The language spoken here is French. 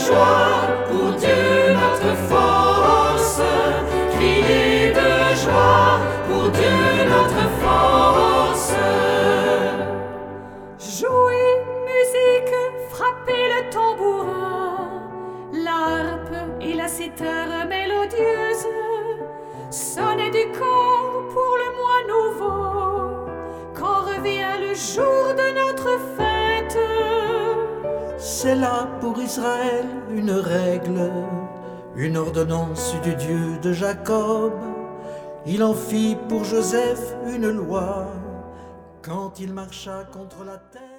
joie pour Dieu notre force. Criez de joie pour Dieu notre force. Jouez musique, frappez le tambourin, l'harpe et la cithare mélodieuse. Sonnez du corps pour le mois nouveau, quand revient le jour de notre fête. C'est là pour Israël une règle, une ordonnance du Dieu de Jacob. Il en fit pour Joseph une loi, quand il marcha contre la terre.